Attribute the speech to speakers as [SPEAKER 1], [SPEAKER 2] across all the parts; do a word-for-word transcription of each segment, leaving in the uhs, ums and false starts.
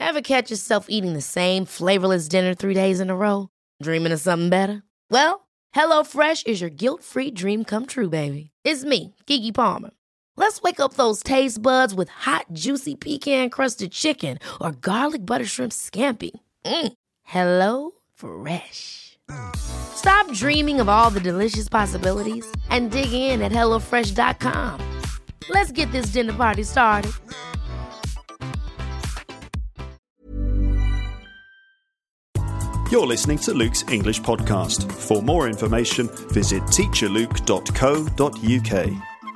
[SPEAKER 1] Ever catch yourself eating the same flavorless dinner three days in a row? Dreaming of something better? Well, HelloFresh is your guilt-free dream come true, baby. It's me, Keke Palmer. Let's wake up those taste buds with hot, juicy pecan-crusted chicken or garlic butter shrimp scampi. Mm. Hello Fresh. Stop dreaming of all the delicious possibilities and dig in at hello fresh dot com. Let's get this dinner party started.
[SPEAKER 2] You're listening to Luke's English Podcast. For more information, visit teacher luke dot co dot uk.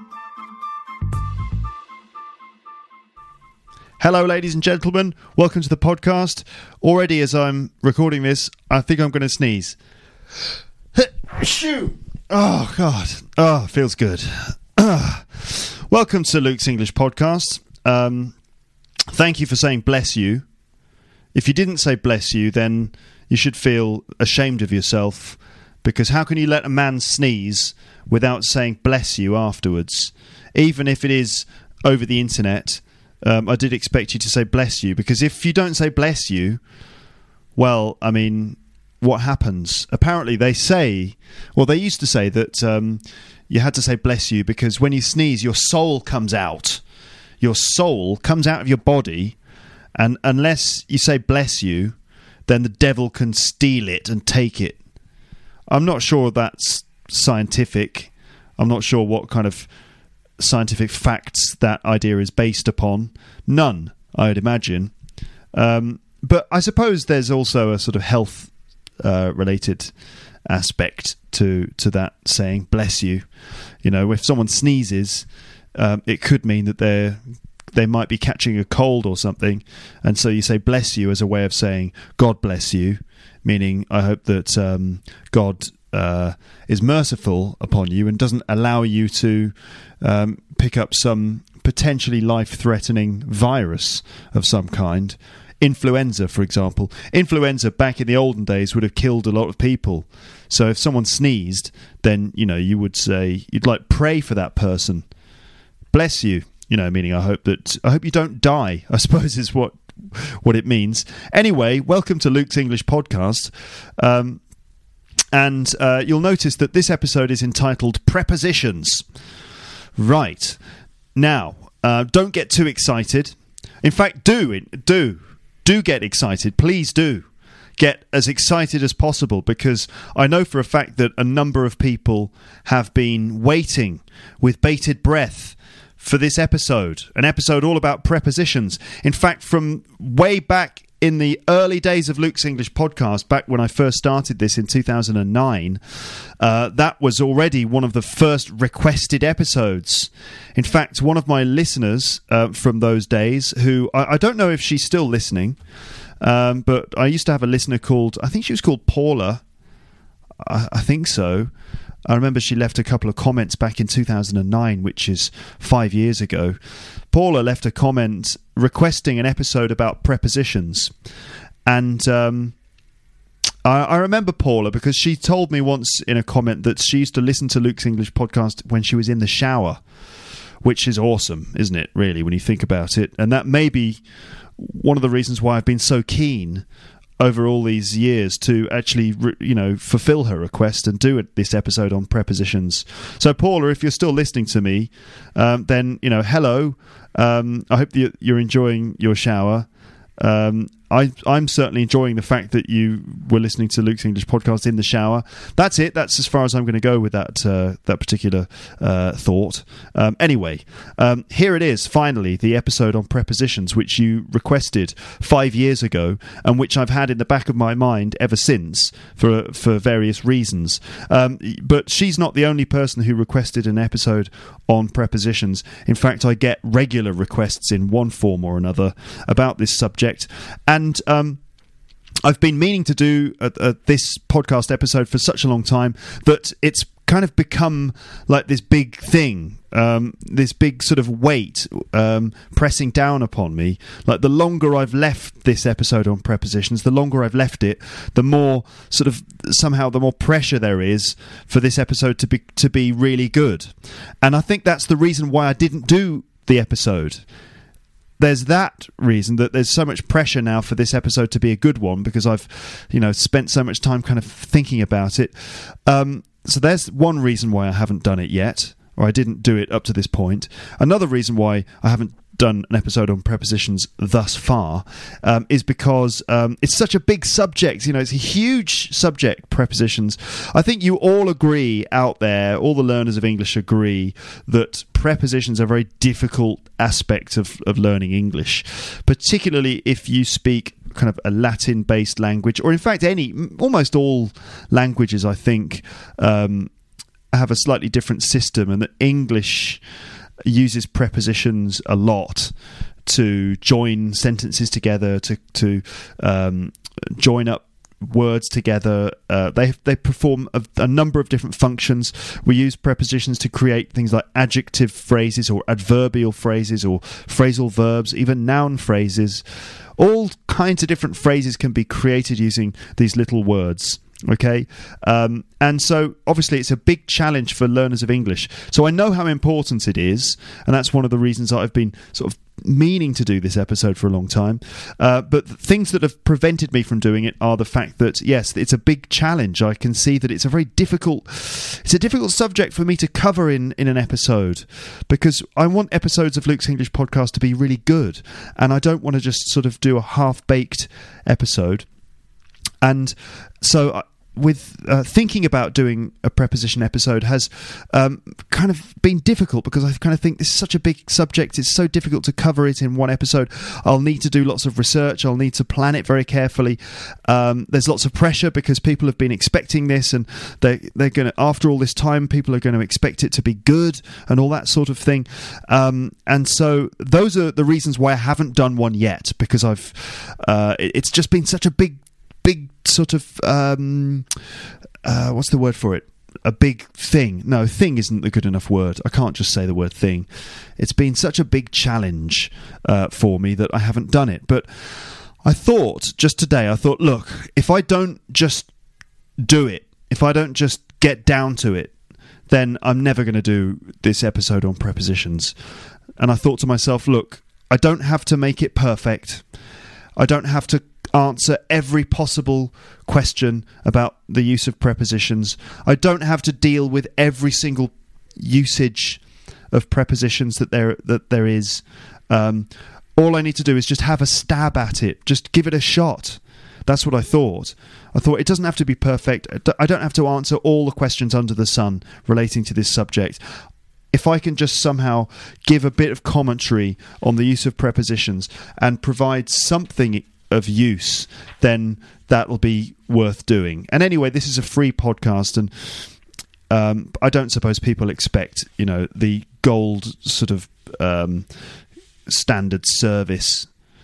[SPEAKER 2] Hello, ladies and gentlemen. Welcome to the podcast. Already, as I'm recording this, I think I'm going to sneeze. Shoo! Oh, God. Oh, feels good. Uh. Welcome to Luke's English Podcast. Um, thank you for saying bless you. If you didn't say bless you, then you should feel ashamed of yourself, because how can you let a man sneeze without saying bless you afterwards? Even if it is over the internet, um, I did expect you to say bless you, because if you don't say bless you, well, I mean, what happens? Apparently they say, well, they used to say that um, you had to say bless you because when you sneeze, your soul comes out. Your soul comes out of your body, and unless you say bless you, then the devil can steal it and take it. I'm not sure that's scientific. I'm not sure what kind of scientific facts that idea is based upon. None, I would imagine. Um, but I suppose there's also a sort of health uh, related aspect to to that saying, bless you. You know, if someone sneezes, um, it could mean that they're they might be catching a cold or something, and so you say bless you as a way of saying God bless you, meaning I hope that um, God uh, is merciful upon you and doesn't allow you to um, pick up some potentially life-threatening virus of some kind. Influenza, for example. Influenza back in the olden days would have killed a lot of people. So if someone sneezed, then, you know, you would say, you'd like pray for that person. Bless you. You know, meaning I hope that I hope you don't die, I suppose is what what it means. Anyway, welcome to Luke's English Podcast. Um, and uh, you'll notice that this episode is entitled Prepositions. Right. Now, uh, don't get too excited. In fact, do, do, do get excited. Please do get as excited as possible, because I know for a fact that a number of people have been waiting with bated breath for this episode, an episode all about prepositions. In fact, from way back in the early days of Luke's English Podcast, back when I first started this in two thousand nine, uh, that was already one of the first requested episodes. In fact, one of my listeners uh, from those days, who I, I don't know if she's still listening, um, but I used to have a listener called, I think she was called Paula, I, I think so. I remember she left a couple of comments back in two thousand nine, which is five years ago. Paula left a comment requesting an episode about prepositions. And um, I, I remember Paula because she told me once in a comment that she used to listen to Luke's English Podcast when she was in the shower, which is awesome, isn't it, really, when you think about it? And that may be one of the reasons why I've been so keen over all these years to actually, you know, fulfill her request and do it, this episode on prepositions. So, Paula, if you're still listening to me, um, then, you know, hello. Um, I hope that you're enjoying your shower. Um, I, I'm certainly enjoying the fact that you were listening to Luke's English Podcast in the shower. That's it. That's as far as I'm going to go with that uh, that particular uh, thought. Um, anyway, um, here it is, finally, the episode on prepositions, which you requested five years ago and which I've had in the back of my mind ever since for for various reasons. Um, but she's not the only person who requested an episode on prepositions. In fact, I get regular requests in one form or another about this subject. And And um, I've been meaning to do uh, uh, this podcast episode for such a long time that it's kind of become like this big thing, um, this big sort of weight um, pressing down upon me. Like the longer I've left this episode on prepositions, the longer I've left it, the more sort of somehow the more pressure there is for this episode to be to be really good. And I think that's the reason why I didn't do the episode. there's that reason that there's so much pressure now for this episode to be a good one, because I've, you know, spent so much time kind of thinking about it. Um, so there's one reason why I haven't done it yet, or I didn't do it up to this point. Another reason why I haven't done an episode on prepositions thus far um, is because um, it's such a big subject. You know, it's a huge subject, prepositions. I think you all agree out there, all the learners of English agree that prepositions are a very difficult aspect of, of learning English, particularly if you speak kind of a Latin-based language, or in fact any, almost all languages, I think, um, have a slightly different system, and that English uses prepositions a lot to join sentences together, to to um, join up words together. Uh, they they perform a, a number of different functions. We use prepositions to create things like adjective phrases or adverbial phrases or phrasal verbs, even noun phrases. All kinds of different phrases can be created using these little words. Okay, um, and so obviously it's a big challenge for learners of English. So I know how important it is, and that's one of the reasons I've been sort of meaning to do this episode for a long time. Uh, but things that have prevented me from doing it are the fact that, yes, it's a big challenge. I can see that it's a very difficult, it's a difficult subject for me to cover in, in an episode, because I want episodes of Luke's English Podcast to be really good, and I don't want to just sort of do a half-baked episode. And so uh, with uh, thinking about doing a preposition episode has um, kind of been difficult, because I kind of think this is such a big subject. It's so difficult to cover it in one episode. I'll need to do lots of research. I'll need to plan it very carefully. Um, there's lots of pressure because people have been expecting this, and they, they're going to, after all this time, people are going to expect it to be good and all that sort of thing. Um, and so those are the reasons why I haven't done one yet, because I've uh, it, it's just been such a big big sort of um uh what's the word for it a big thing no thing isn't the good enough word. I can't just say the word thing. It's been such a big challenge uh, for me that I haven't done it. But I thought just today I thought look, if I don't just do it, if I don't just get down to it, then I'm never going to do this episode on prepositions. And I thought to myself, look, I don't have to make it perfect. I don't have to answer every possible question about the use of prepositions. I don't have to deal with every single usage of prepositions that there that there is. Um, all I need to do is just have a stab at it. Just give it a shot. That's what I thought. I thought it doesn't have to be perfect. I don't have to answer all the questions under the sun relating to this subject. If I can just somehow give a bit of commentary on the use of prepositions and provide something of use, then that will be worth doing. And anyway, this is a free podcast, and um, I don't suppose people expect, you know, the gold sort of um, standard service,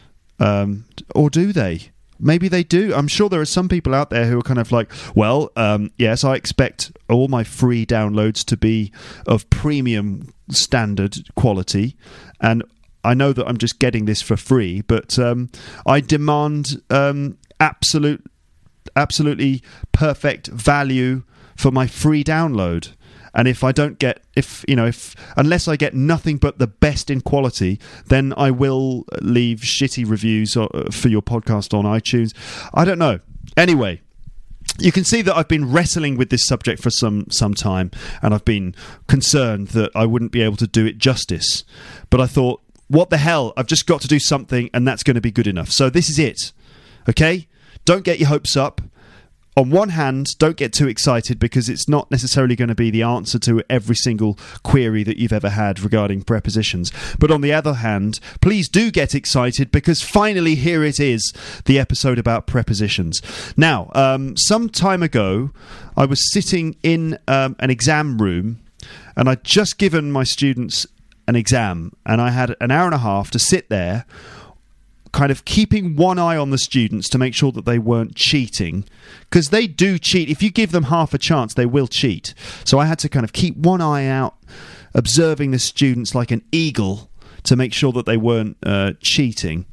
[SPEAKER 2] um, or do they? Maybe they do. I'm sure there are some people out there who are kind of like, well, um, yes, I expect all my free downloads to be of premium standard quality, and I know that I'm just getting this for free, but um, I demand um, absolute, absolutely perfect value for my free download. And if I don't get, if you know, if unless I get nothing but the best in quality, then I will leave shitty reviews for your podcast on iTunes. I don't know. Anyway, you can see that I've been wrestling with this subject for some some time, and I've been concerned that I wouldn't be able to do it justice. But I thought, what the hell? I've just got to do something, and that's going to be good enough. So this is it. Okay? Don't get your hopes up. On one hand, don't get too excited, because it's not necessarily going to be the answer to every single query that you've ever had regarding prepositions. But on the other hand, please do get excited, because finally here it is, the episode about prepositions. Now, um, some time ago, I was sitting in um, an exam room, and I'd just given my students an exam, and I had an hour and a half to sit there, kind of keeping one eye on the students to make sure that they weren't cheating, because they do cheat. If you give them half a chance, they will cheat. So I had to kind of keep one eye out, observing the students like an eagle to make sure that they weren't uh, cheating.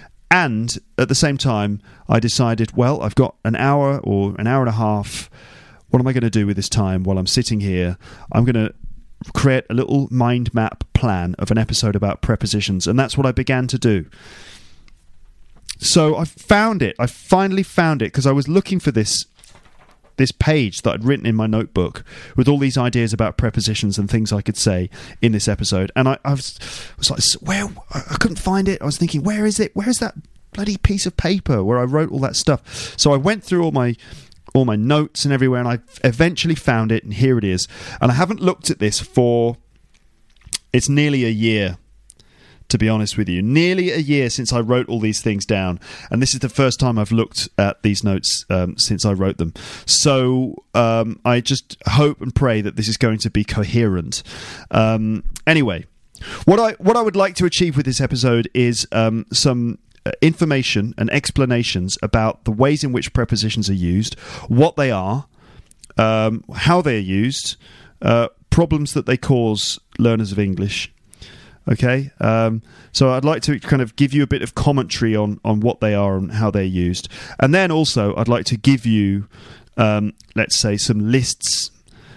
[SPEAKER 2] And at the same time, I decided, well, I've got an hour or an hour and a half. What am I going to do with this time while I'm sitting here? I'm going to create a little mind map plan of an episode about prepositions, and that's what I began to do. So I found it. I finally found it because I was looking for this this page that I'd written in my notebook with all these ideas about prepositions and things I could say in this episode. And I, I was, was like, where? I couldn't find it. I was thinking, where is it? Where is that bloody piece of paper where I wrote all that stuff? So I went through all my all my notes and everywhere, and I eventually found it, and here it is. And I haven't looked at this for, it's nearly a year, to be honest with you. Nearly a year since I wrote all these things down. And this is the first time I've looked at these notes um, since I wrote them. So um, I just hope and pray that this is going to be coherent. Um, anyway, what I what I would like to achieve with this episode is um, some uh, information and explanations about the ways in which prepositions are used, what they are, um, how they are used, uh, problems that they cause learners of English. Okay, um, so I'd like to kind of give you a bit of commentary on, on what they are and how they're used. And then also I'd like to give you, um, let's say, some lists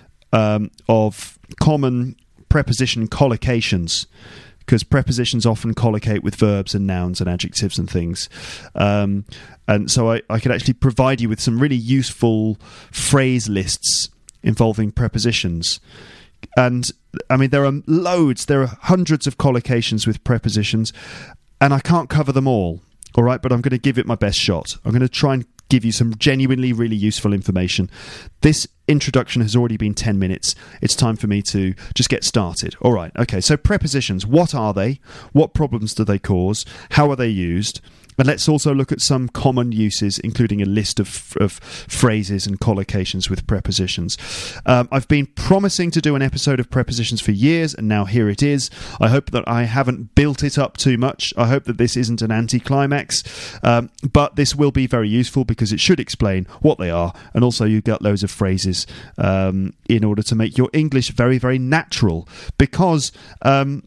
[SPEAKER 2] um, of common preposition collocations, because prepositions often collocate with verbs and nouns and adjectives and things. Um, and so I, I could actually provide you with some really useful phrase lists involving prepositions. And I mean, there are loads, there are hundreds of collocations with prepositions, and I can't cover them all, all right? But I'm going to give it my best shot. I'm going to try and give you some genuinely really useful information. This introduction has already been ten minutes. It's time for me to just get started. All right, okay, so prepositions, what are they? What problems do they cause? How are they used? And let's also look at some common uses, including a list of, of phrases and collocations with prepositions. Um, I've been promising to do an episode of prepositions for years, and now here it is. I hope that I haven't built it up too much. I hope that this isn't an anticlimax, um, but this will be very useful because it should explain what they are, and also you get loads of phrases um, in order to make your English very, very natural. Because um,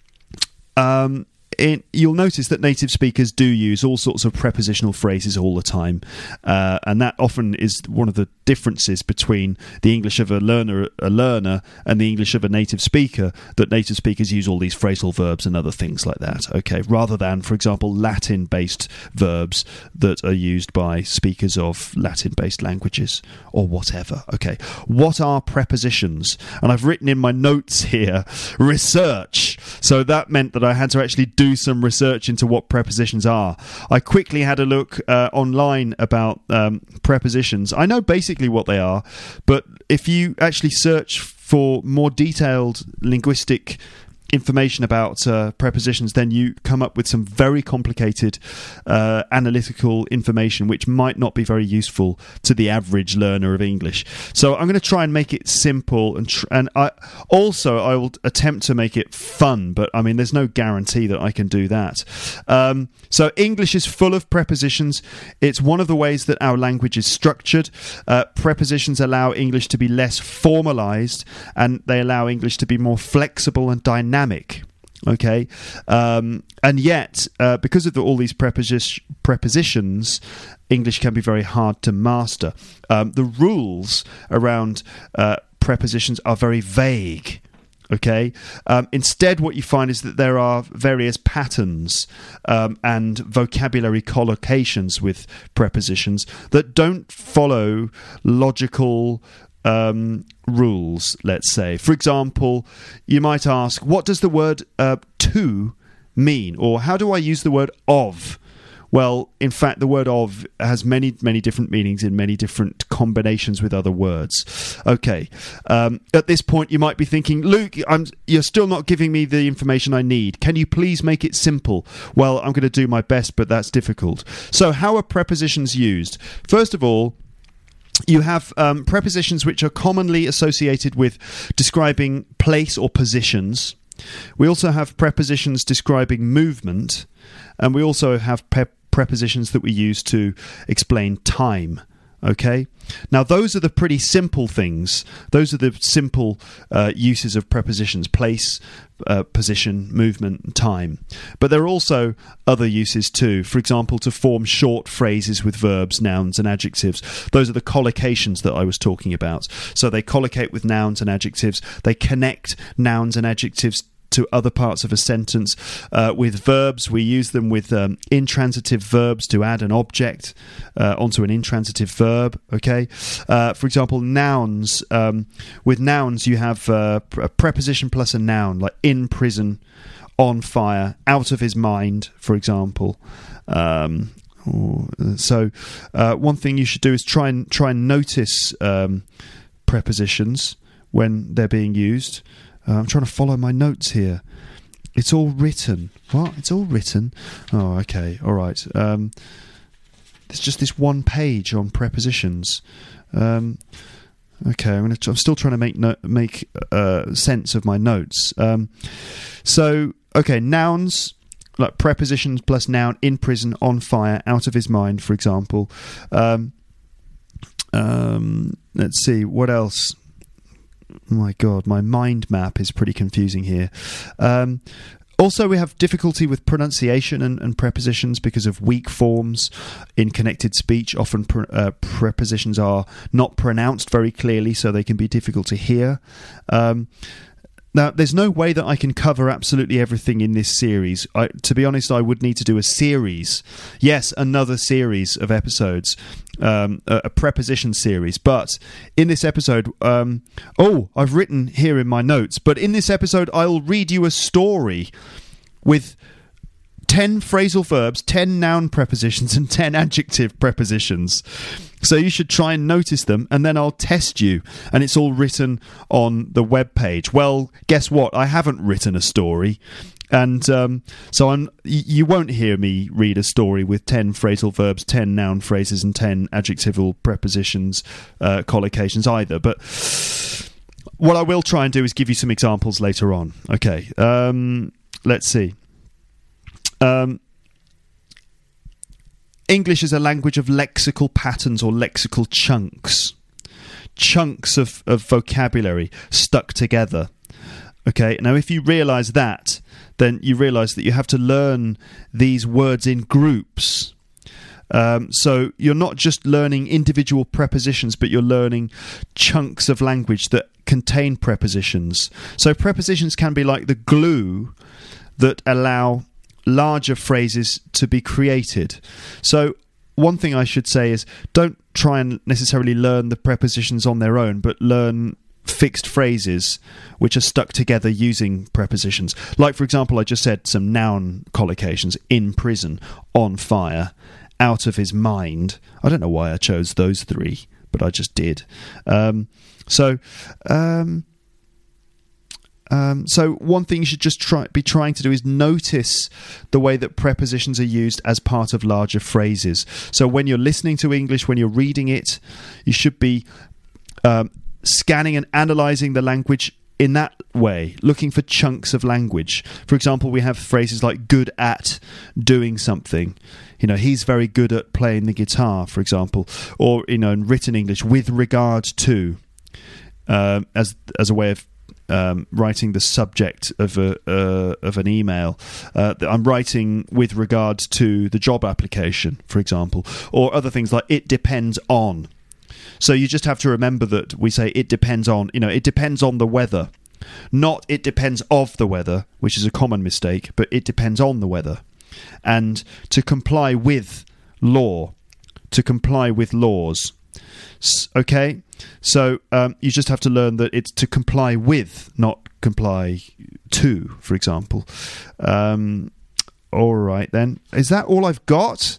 [SPEAKER 2] um, In, you'll notice that native speakers do use all sorts of prepositional phrases all the time, uh, and that often is one of the differences between the English of a learner, a learner, and the English of a native speaker. That native speakers use all these phrasal verbs and other things like that. Okay, rather than, for example, Latin-based verbs that are used by speakers of Latin-based languages or whatever. Okay, what are prepositions? And I've written in my notes here, research. So that meant that I had to actually do some research into what prepositions are. I quickly had a look uh, online about um, prepositions. I know basically what they are, but if you actually search for more detailed linguistic information about uh, prepositions, then you come up with some very complicated uh, analytical information which might not be very useful to the average learner of English. So I'm going to try and make it simple, and tr- and I also I will attempt to make it fun, but I mean there's no guarantee that I can do that. Um, so English is full of prepositions. It's one of the ways that our language is structured. Uh, prepositions allow English to be less formalized, and they allow English to be more flexible and dynamic. Okay, um, and yet uh, because of the, all these preposi- prepositions, English can be very hard to master. Um, the rules around uh, prepositions are very vague. Okay. Um, instead, what you find is that there are various patterns um, and vocabulary collocations with prepositions that don't follow logical Um, rules, let's say. For example, you might ask, what does the word uh, to mean? Or how do I use the word of? Well, in fact, the word of has many, many different meanings in many different combinations with other words. Okay. Um, at this point, you might be thinking, Luke, I'm, you're still not giving me the information I need. Can you please make it simple? Well, I'm going to do my best, but that's difficult. So how are prepositions used? First of all, you have um, prepositions which are commonly associated with describing place or positions. We also have prepositions describing movement, and we also have pe- prepositions that we use to explain time. Okay? Now, those are the pretty simple things. Those are the simple uh, uses of prepositions: place, uh, position, movement, time. But there are also other uses too. For example, to form short phrases with verbs, nouns, and adjectives. Those are the collocations that I was talking about. So they collocate with nouns and adjectives. They connect nouns and adjectives to other parts of a sentence. Uh, with verbs, we use them with um, intransitive verbs to add an object uh, onto an intransitive verb. Okay, uh, for example, nouns. Um, with nouns, you have uh, a preposition plus a noun, like in prison, on fire, out of his mind, for example. Um, so, uh, one thing you should do is try and try and notice um, prepositions when they're being used. Uh, I'm trying to follow my notes here. It's all written. What? It's all written? Oh, okay. All right. Um, there's just this one page on prepositions. Um, okay, I'm, gonna t- I'm still trying to make no- make uh, sense of my notes. Um, so, okay, nouns, like prepositions plus noun, in prison, on fire, out of his mind, for example. Um, um, let's see, what else? Oh my God, my mind map is pretty confusing here. Um, also, we have difficulty with pronunciation and, and prepositions because of weak forms in connected speech. Often pre- uh, prepositions are not pronounced very clearly, so they can be difficult to hear. Um, Now, there's no way that I can cover absolutely everything in this series. I, to be honest, I would need to do a series. Yes, another series of episodes, um, a, a preposition series. But in this episode, um, oh, I've written here in my notes, but in this episode, I'll read you a story with ten phrasal verbs, ten noun prepositions, and ten adjective prepositions. So you should try and notice them, and then I'll test you. And it's all written on the web page. Well, guess what? I haven't written a story. And um, so I'm, you won't hear me read a story with ten phrasal verbs, ten noun phrases, and ten adjectival prepositions, uh, collocations either. But what I will try and do is give you some examples later on. Okay, um, let's see. Um, English is a language of lexical patterns or lexical chunks. Chunks of, of vocabulary stuck together. Okay, now if you realise that, then you realise that you have to learn these words in groups. Um, so you're not just learning individual prepositions, but you're learning chunks of language that contain prepositions. So prepositions can be like the glue that allow larger phrases to be created. So one thing I should say is don't try and necessarily learn the prepositions on their own, but learn fixed phrases which are stuck together using prepositions. Like, for example, I just said some noun collocations: in prison, on fire, out of his mind. I don't know why I chose those three, but I just did. Um, so um Um, so one thing you should just try be trying to do is notice the way that prepositions are used as part of larger phrases. So when you're listening to English, when you're reading it, you should be um, scanning and analysing the language in that way, looking for chunks of language. For example, we have phrases like good at doing something. You know, he's very good at playing the guitar, for example. Or, you know, in written English, with regard to, uh, as as a way of Um, writing the subject of a uh, of an email. Uh, I'm writing with regard to the job application, for example, or other things like it depends on. So you just have to remember that we say it depends on, you know, it depends on the weather, not it depends of the weather, which is a common mistake, but it depends on the weather. And to comply with law, to comply with laws. Okay, so um, you just have to learn that it's to comply with, not comply to, for example. Um, all right, then. Is that all I've got?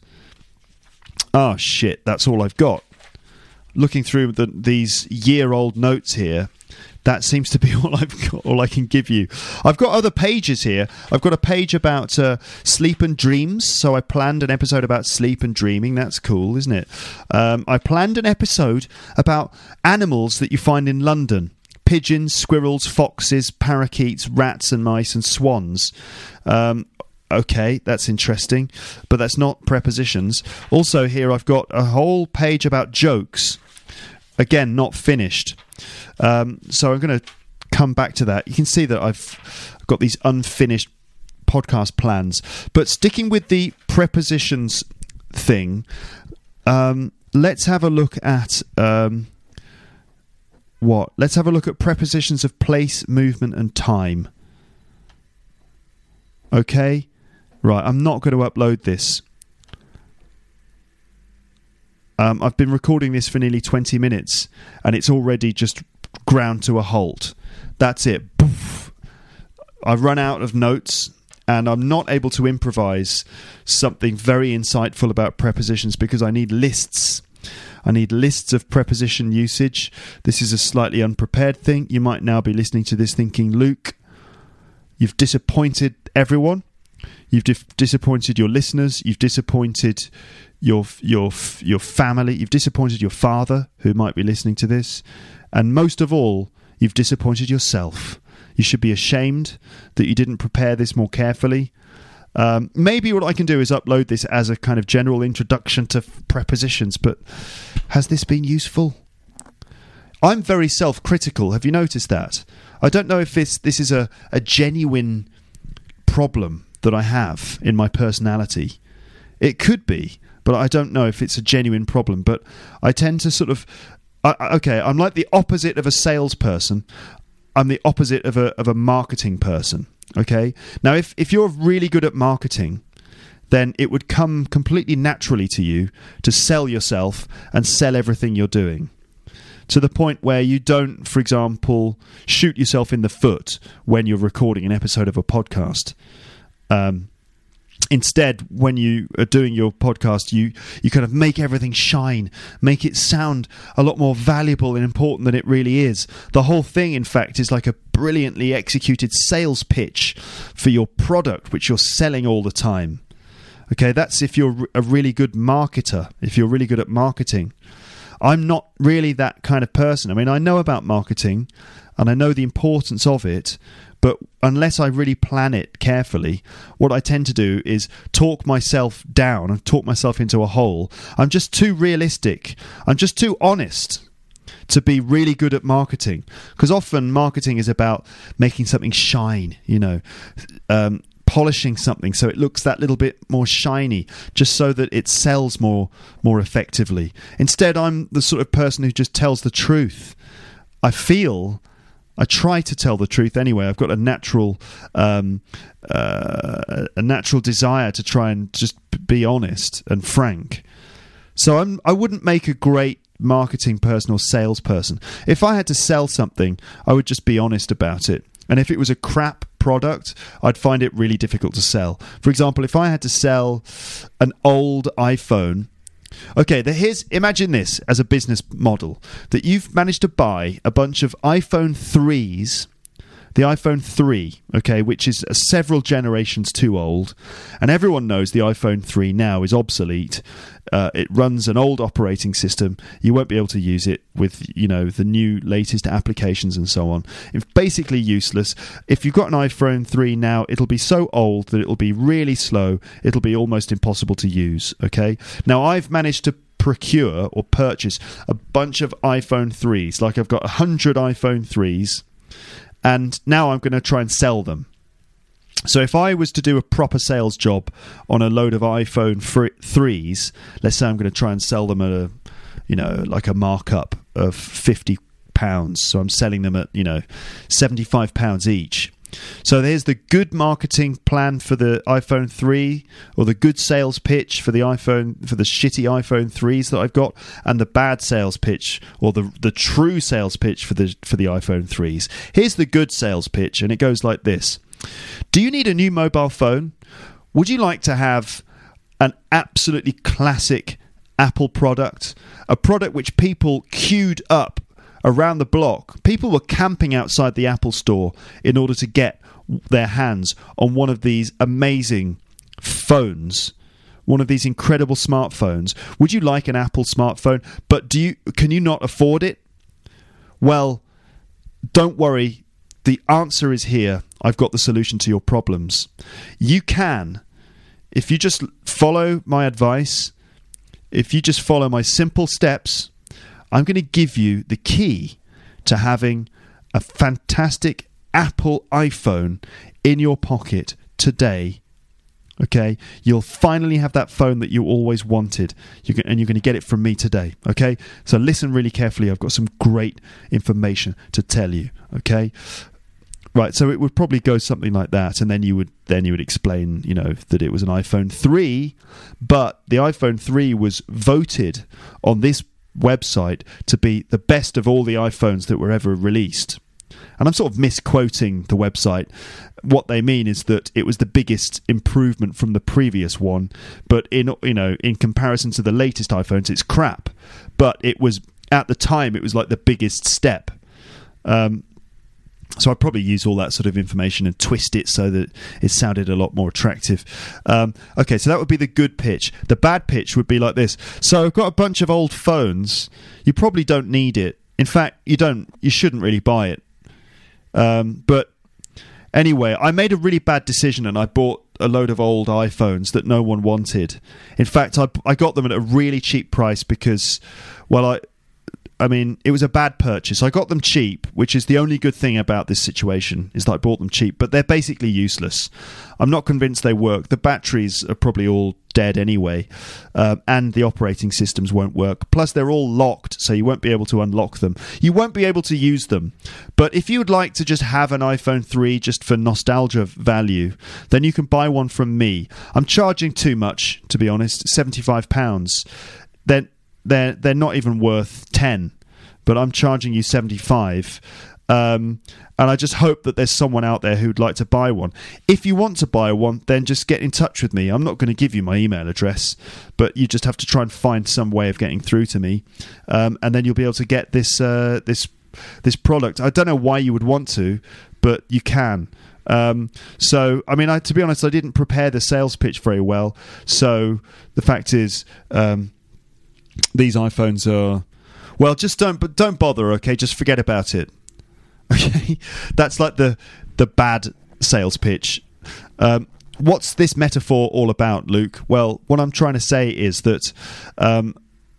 [SPEAKER 2] Oh, shit, that's all I've got. Looking through the, these year-old notes here, that seems to be all I've got, all I can give you. I've got other pages here. I've got a page about uh, sleep and dreams. So I planned an episode about sleep and dreaming. That's cool, isn't it? Um, I planned an episode about animals that you find in London. Pigeons, squirrels, foxes, parakeets, rats and mice and swans. Um, okay, that's interesting, but that's not prepositions. Also here I've got a whole page about jokes. Again, not finished. Um, so I'm going to come back to that. You can see that I've got these unfinished podcast plans. But sticking with the prepositions thing, um, let's have a look at... Um, what? Let's have a look at prepositions of place, movement, and time. Okay? Right, I'm not going to upload this. Um, I've been recording this for nearly twenty minutes, and it's already just ground to a halt. That's it. Poof. I've run out of notes, and I'm not able to improvise something very insightful about prepositions because I need lists. I need lists of preposition usage. This is a slightly unprepared thing. You might now be listening to this thinking, Luke, you've disappointed everyone. You've dif- disappointed your listeners. You've disappointed your your your family. You've disappointed your father, who might be listening to this. And most of all, you've disappointed yourself. You should be ashamed that you didn't prepare this more carefully. Um, maybe what I can do is upload this as a kind of general introduction to f- prepositions, but has this been useful? I'm very self-critical. Have you noticed that? I don't know if this, this is a, a genuine problem that I have in my personality. It could be, but I don't know if it's a genuine problem. But I tend to sort of... I, okay, I'm like the opposite of a salesperson. I'm the opposite of a of a marketing person. Okay? Now, if, if you're really good at marketing, then it would come completely naturally to you to sell yourself and sell everything you're doing. To the point where you don't, for example, shoot yourself in the foot when you're recording an episode of a podcast. Um, instead, when you are doing your podcast, you, you kind of make everything shine, make it sound a lot more valuable and important than it really is. The whole thing, in fact, is like a brilliantly executed sales pitch for your product, which you're selling all the time. Okay, that's if you're a really good marketer, if you're really good at marketing. I'm not really that kind of person. I mean, I know about marketing and I know the importance of it, but unless I really plan it carefully, what I tend to do is talk myself down and talk myself into a hole. I'm just too realistic. I'm just too honest to be really good at marketing. Because often marketing is about making something shine, you know, um, polishing something so it looks that little bit more shiny, just so that it sells more more effectively. Instead, I'm the sort of person who just tells the truth. I feel... I try to tell the truth anyway. I've got a natural, um, uh, a natural desire to try and just be honest and frank. So I'm, I wouldn't make a great marketing person or salesperson. If I had to sell something, I would just be honest about it. And if it was a crap product, I'd find it really difficult to sell. For example, if I had to sell an old iPhone. Okay, the, here's imagine this as a business model, that you've managed to buy a bunch of iPhone threes, the iPhone three, okay, which is several generations too old, and everyone knows the iPhone three now is obsolete. Uh, it runs an old operating system. You won't be able to use it with, you know, the new latest applications and so on. It's basically useless. If you've got an iPhone three now, it'll be so old that it'll be really slow. It'll be almost impossible to use, okay? Now, I've managed to procure or purchase a bunch of iPhone threes. Like, I've got one hundred iPhone threes, and now I'm going to try and sell them. So if I was to do a proper sales job on a load of iPhone threes, let's say I'm going to try and sell them at a, you know, like a markup of fifty pounds. So I'm selling them at, you know, seventy-five pounds each. So there's the good marketing plan for the iPhone three, or the good sales pitch for the iPhone, for the shitty iPhone threes that I've got, and the bad sales pitch, or the the true sales pitch for the for the iPhone threes. Here's the good sales pitch, and it goes like this. Do you need a new mobile phone? Would you like to have an absolutely classic Apple product? A product which people queued up around the block. People were camping outside the Apple store in order to get their hands on one of these amazing phones, one of these incredible smartphones. Would you like an Apple smartphone? But do you can you not afford it? Well, don't worry. the answer is here. I've got the solution to your problems. You can, if you just follow my advice, if you just follow my simple steps, I'm going to give you the key to having a fantastic Apple iPhone in your pocket today. Okay, you'll finally have that phone that you always wanted, you can, and you're going to get it from me today. Okay, so listen really carefully. I've got some great information to tell you. Okay, right. So it would probably go something like that, and then you would then you would explain, you know, that it was an iPhone three, but the iPhone three was voted on this website to be the best of all the iPhones that were ever released. And I'm sort of misquoting the website. What they mean is that it was the biggest improvement from the previous one, but in you know in comparison to the latest iPhones, it's crap. But it was at the time, it was like the biggest step. Um, so I'd probably use all that sort of information and twist it so that it sounded a lot more attractive. Um, okay, so that would be the good pitch. The bad pitch would be like this. So I've got a bunch of old phones. You probably don't need it. In fact, you don't. You shouldn't really buy it. Um, but anyway, I made a really bad decision and I bought a load of old iPhones that no one wanted. In fact, I, I got them at a really cheap price because, well, I, I mean, it was a bad purchase. I got them cheap, which is the only good thing about this situation, is that I bought them cheap, but they're basically useless. I'm not convinced they work. The batteries are probably all dead anyway, um, and the operating systems won't work. Plus, they're all locked, so you won't be able to unlock them. You won't be able to use them. But if you would like to just have an iPhone three just for nostalgia value, then you can buy one from me. I'm charging too much, to be honest, seventy-five pounds. Then they're they're not even worth ten, but I'm charging you seventy-five. Um, and I just hope that there's someone out there who'd like to buy one. If you want to buy one, then just get in touch with me. I'm not going to give you my email address, but you just have to try and find some way of getting through to me, um, and then you'll be able to get this uh, this this product. I don't know why you would want to, but you can. Um, so, I mean, I, to be honest, I didn't prepare the sales pitch very well. So the fact is, um, these iPhones are, well, just don't, but don't bother. Okay, just forget about it. Okay, that's like the the bad sales pitch. Um, what's this metaphor all about, Luke? Well, what I'm trying to say is that um,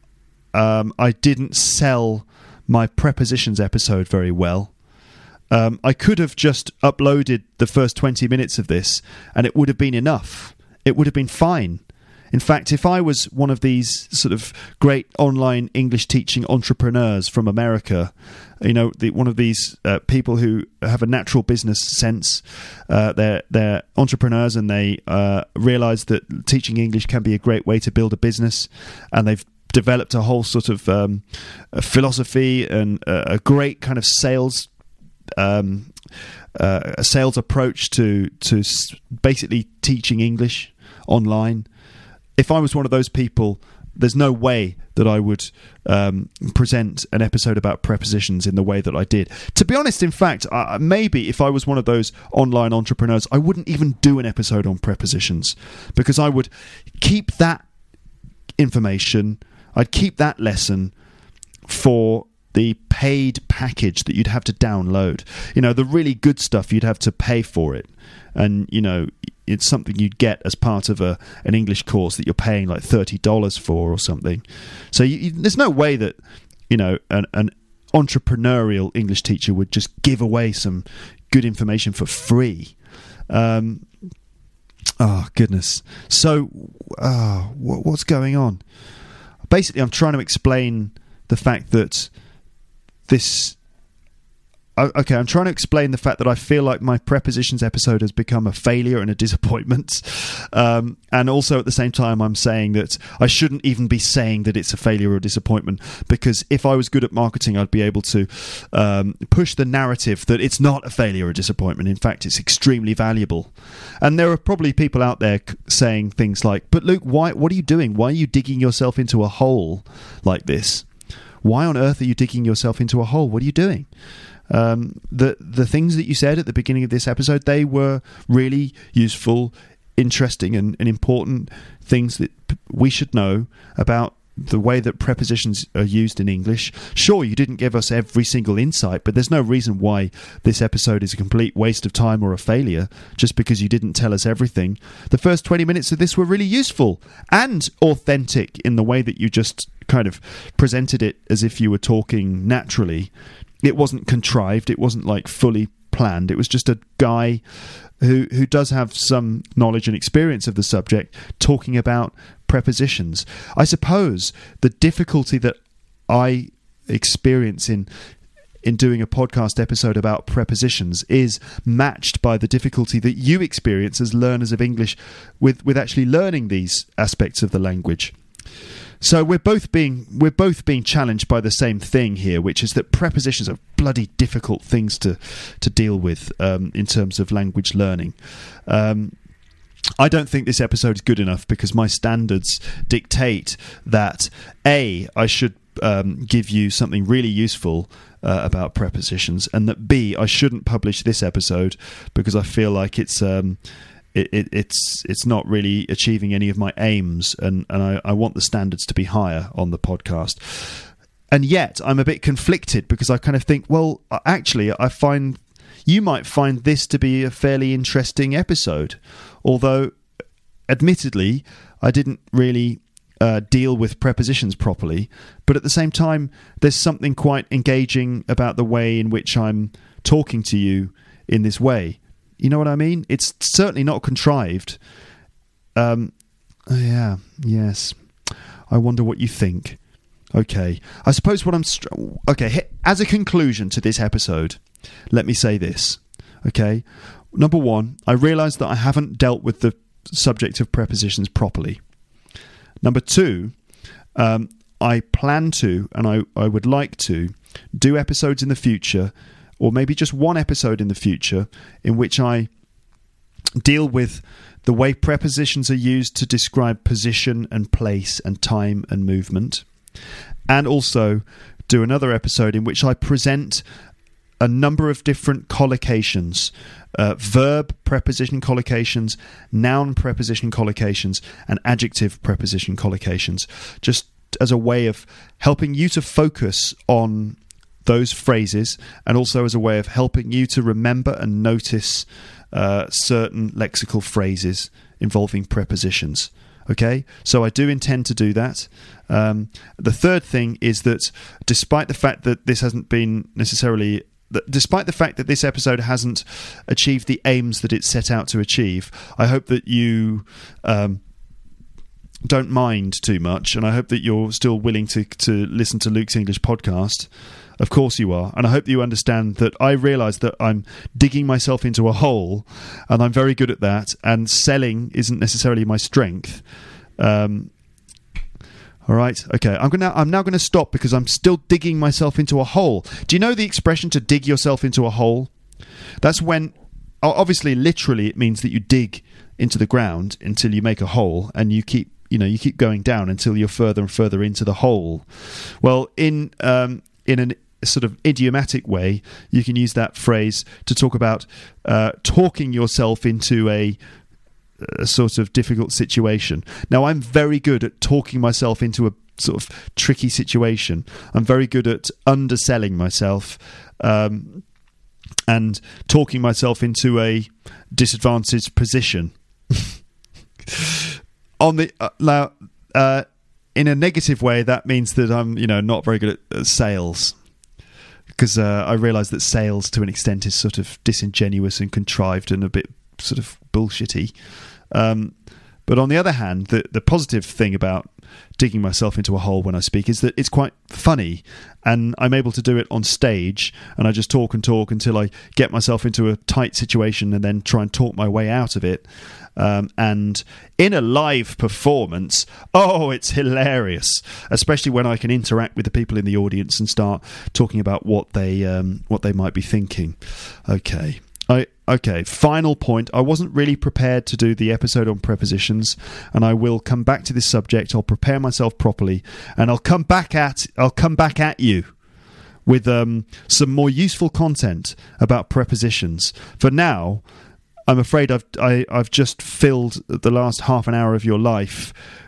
[SPEAKER 2] um, I didn't sell my prepositions episode very well. Um, I could have just uploaded the first twenty minutes of this and it would have been enough. It would have been fine. In fact, if I was one of these sort of great online English teaching entrepreneurs from America, you know, the, one of these uh, people who have a natural business sense, uh, they're, they're entrepreneurs and they uh, realize that teaching English can be a great way to build a business, and they've developed a whole sort of um, a philosophy and a, a great kind of sales um, uh, a sales approach to to s- basically teaching English online. If I was one of those people, there's no way that I would um, present an episode about prepositions in the way that I did. To be honest, in fact, uh, maybe if I was one of those online entrepreneurs, I wouldn't even do an episode on prepositions, because I would keep that information, I'd keep that lesson for the paid package that you'd have to download. You know, the really good stuff, you'd have to pay for it. And, you know, it's something you'd get as part of a an English course that you're paying like thirty dollars for or something. So you, you, there's no way that, you know, an, an entrepreneurial English teacher would just give away some good information for free. Um, oh, goodness. So uh, what, what's going on? Basically, I'm trying to explain the fact that this... Okay, I'm trying to explain the fact that I feel like my prepositions episode has become a failure and a disappointment. Um, and also at the same time, I'm saying that I shouldn't even be saying that it's a failure or a disappointment, because if I was good at marketing, I'd be able to um, push the narrative that it's not a failure or a disappointment. In fact, it's extremely valuable. And there are probably people out there saying things like, but Luke, why? What are you doing? Why are you digging yourself into a hole like this? Why on earth are you digging yourself into a hole? What are you doing? Um, the the things that you said at the beginning of this episode, they were really useful, interesting, and, and important things that p- we should know about the way that prepositions are used in English. Sure, you didn't give us every single insight, but there's no reason why this episode is a complete waste of time or a failure just because you didn't tell us everything. The first twenty minutes of this were really useful and authentic in the way that you just kind of presented it as if you were talking naturally. It wasn't contrived. It wasn't like fully planned. It was just a guy who who does have some knowledge and experience of the subject talking about prepositions. I suppose the difficulty that I experience in in doing a podcast episode about prepositions is matched by the difficulty that you experience as learners of English with, with actually learning these aspects of the language. So we're both being we're both being challenged by the same thing here, which is that prepositions are bloody difficult things to to deal with um, in terms of language learning. Um, I don't think this episode is good enough because my standards dictate that A, I should um, give you something really useful uh, about prepositions, and that B, I shouldn't publish this episode because I feel like it's um, it, it, it's it's not really achieving any of my aims, and, and I, I want the standards to be higher on the podcast. And yet I'm a bit conflicted because I kind of think, well, actually, I find you might find this to be a fairly interesting episode. Although, admittedly, I didn't really uh, deal with prepositions properly. But at the same time, there's something quite engaging about the way in which I'm talking to you in this way. You know what I mean? It's certainly not contrived. Um, yeah, yes. I wonder what you think. Okay. I suppose what I'm... Str- okay, as a conclusion to this episode, let me say this. Okay? Number one, I realise that I haven't dealt with the subject of prepositions properly. Number two, um, I plan to, and I, I would like to, do episodes in the future, or maybe just one episode in the future, in which I deal with the way prepositions are used to describe position and place and time and movement. And also do another episode in which I present a number of different collocations, uh, verb preposition collocations, noun preposition collocations, and adjective preposition collocations, just as a way of helping you to focus on those phrases, and also as a way of helping you to remember and notice uh, certain lexical phrases involving prepositions. Okay, so I do intend to do that. Um, the third thing is that despite the fact that this hasn't been necessarily... Despite the fact that this episode hasn't achieved the aims that it set out to achieve, I hope that you um, don't mind too much, and I hope that you're still willing to, to listen to Luke's English podcast. Of course you are. And I hope that you understand that I realise that I'm digging myself into a hole, and I'm very good at that, and selling isn't necessarily my strength. Um All right, okay. I'm gonna. I'm now going to stop because I'm still digging myself into a hole. Do you know the expression to dig yourself into a hole? That's when, obviously, literally, it means that you dig into the ground until you make a hole, and you keep, you know, you keep going down until you're further and further into the hole. Well, in um, in an sort of idiomatic way, you can use that phrase to talk about uh, talking yourself into a. a sort of difficult situation. Now, I'm very good at talking myself into a sort of tricky situation. I'm very good at underselling myself um, and talking myself into a disadvantaged position. On the uh, now, uh, in a negative way, that means that I'm, you know, not very good at uh, sales. Because uh, I realise that sales, to an extent, is sort of disingenuous and contrived and a bit sort of bullshitty. Um, but on the other hand, the, the positive thing about digging myself into a hole when I speak is that it's quite funny, and I'm able to do it on stage, and I just talk and talk until I get myself into a tight situation and then try and talk my way out of it. Um, and in a live performance, oh, it's hilarious, especially when I can interact with the people in the audience and start talking about what they um, what they might be thinking. Okay. I, okay, final point. I wasn't really prepared to do the episode on prepositions, and I will come back to this subject. I'll prepare myself properly, and I'll come back at I'll come back at you with um, some more useful content about prepositions. For now, I'm afraid I've I, I've just filled the last half an hour of your life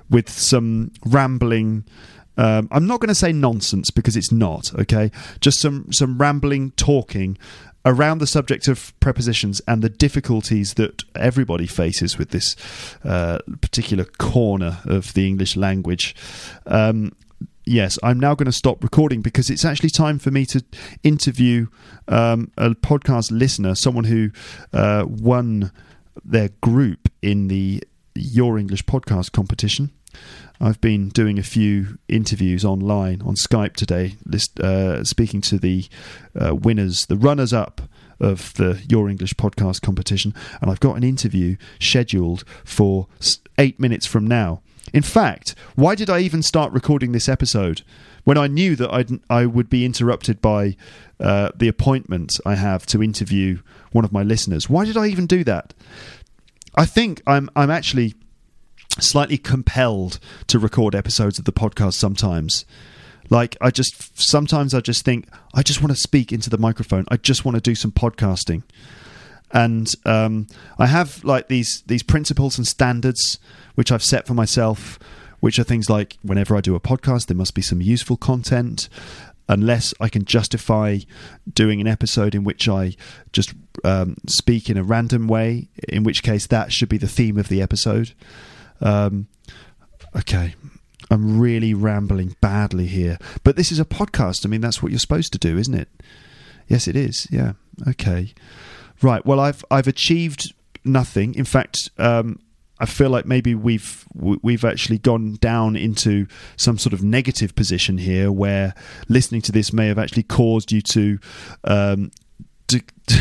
[SPEAKER 2] with some rambling. Um, I'm not going to say nonsense because it's not, okay? Just some, some rambling talking around the subject of prepositions and the difficulties that everybody faces with this uh, particular corner of the English language. Um, yes, I'm now going to stop recording because it's actually time for me to interview um, a podcast listener, someone who uh, won their group in the Your English Podcast competition. I've been doing a few interviews online on Skype today, list, uh, speaking to the uh, winners, the runners-up of the Your English Podcast competition, and I've got an interview scheduled for eight minutes from now. In fact, why did I even start recording this episode when I knew that I'd, I would be interrupted by uh, the appointment I have to interview one of my listeners? Why did I even do that? I think I'm I'm actually slightly compelled to record episodes of the podcast sometimes. Like, I just, sometimes I just think, I just want to speak into the microphone. I just want to do some podcasting. And um, I have like these, these principles and standards which I've set for myself, which are things like, whenever I do a podcast, there must be some useful content, unless I can justify doing an episode in which I just um, speak in a random way, in which case that should be the theme of the episode. Um, okay, I'm really rambling badly here, but this is a podcast. I mean, that's what you're supposed to do, isn't it? Yes, it is. Yeah. Okay. Right. Well, I've I've achieved nothing. In fact, um, I feel like maybe we've we've actually gone down into some sort of negative position here, where listening to this may have actually caused you to. Um, to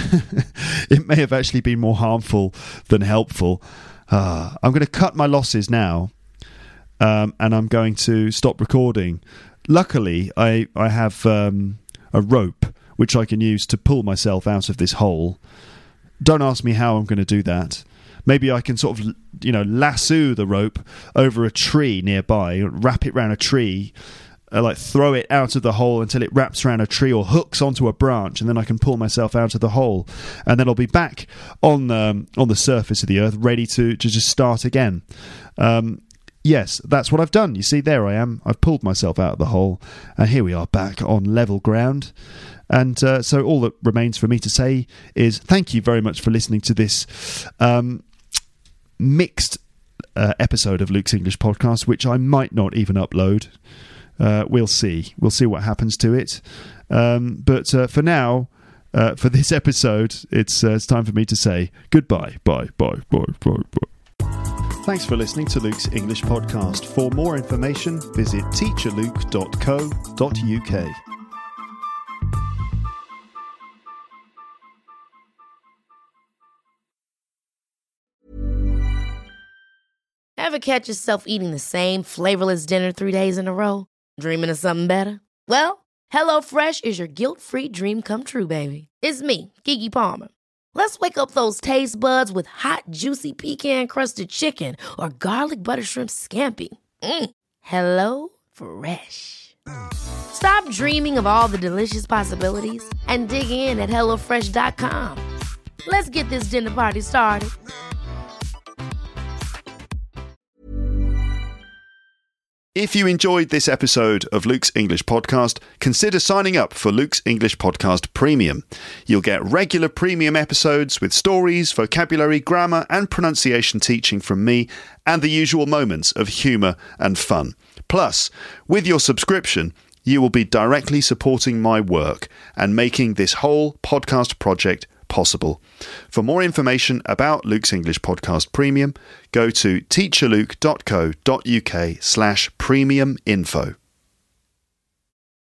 [SPEAKER 2] it may have actually been more harmful than helpful. Uh, I'm going to cut my losses now, um, and I'm going to stop recording. Luckily, I, I have um, a rope which I can use to pull myself out of this hole. Don't ask me how I'm going to do that. Maybe I can sort of, you know, lasso the rope over a tree nearby, wrap it around a tree, uh, like throw it out of the hole until it wraps around a tree or hooks onto a branch, and then I can pull myself out of the hole, and then I'll be back on um, on the surface of the earth, ready to, to just start again. Um, yes, that's what I've done. You see, there I am. I've pulled myself out of the hole, and here we are back on level ground. And uh, so all that remains for me to say is thank you very much for listening to this um, mixed uh, episode of Luke's English Podcast, which I might not even upload. Uh, we'll see. We'll see what happens to it. Um, but uh, for now, uh, for this episode, it's uh, it's time for me to say goodbye. Bye, bye, bye, bye, bye. Thanks for listening to Luke's English Podcast. For more information, visit teacher luke dot co dot uk.
[SPEAKER 1] Ever catch yourself eating the same flavorless dinner three days in a row? Dreaming of something better? Well, HelloFresh is your guilt-free dream come true, baby. It's me, Keke Palmer. Let's wake up those taste buds with hot, juicy pecan-crusted chicken or garlic butter shrimp scampi. Mm. Hello Fresh. Stop dreaming of all the delicious possibilities and dig in at hello fresh dot com. Let's get this dinner party started.
[SPEAKER 2] If you enjoyed this episode of Luke's English Podcast, consider signing up for Luke's English Podcast Premium. You'll get regular premium episodes with stories, vocabulary, grammar and pronunciation teaching from me, and the usual moments of humour and fun. Plus, with your subscription, you will be directly supporting my work and making this whole podcast project possible. For more information about Luke's English Podcast Premium, go to teacher luke dot co dot uk slash premium info.